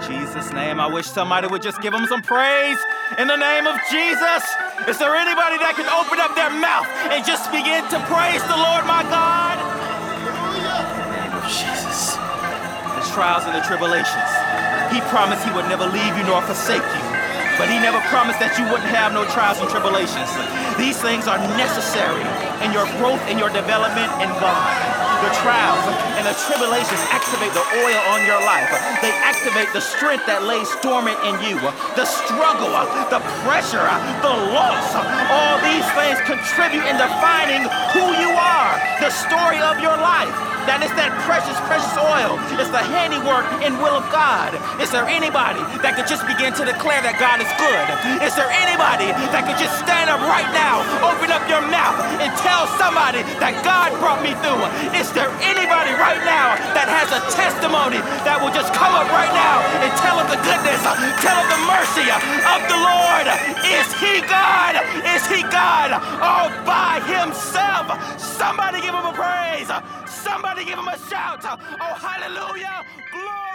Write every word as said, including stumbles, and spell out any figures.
Jesus' name, I wish somebody would just give him some praise in the name of Jesus. Is there anybody that can open up their mouth and just begin to praise the Lord, my God? In the name of Jesus. The trials and the tribulations. He promised he would never leave you nor forsake you. But he never promised that you wouldn't have no trials and tribulations. These things are necessary in your growth and your development in God. The trials and the tribulations activate the oil on your life. They activate the strength that lays dormant in you. The struggle, the pressure, the loss, all these things contribute in defining who you are, the story of your life. That is that precious, precious oil. It's the handiwork and will of God. Is there anybody that could just begin to declare that God is good? Is there anybody that could just stand up right now, open up your mouth, and tell somebody that God brought me through? Is there anybody right now that has a testimony that will just come up right now and tell of the goodness, tell of the mercy of the Lord? Is he God? Is he God all by himself? Somebody give him a praise. Somebody give him a shout. Oh, hallelujah. Glory.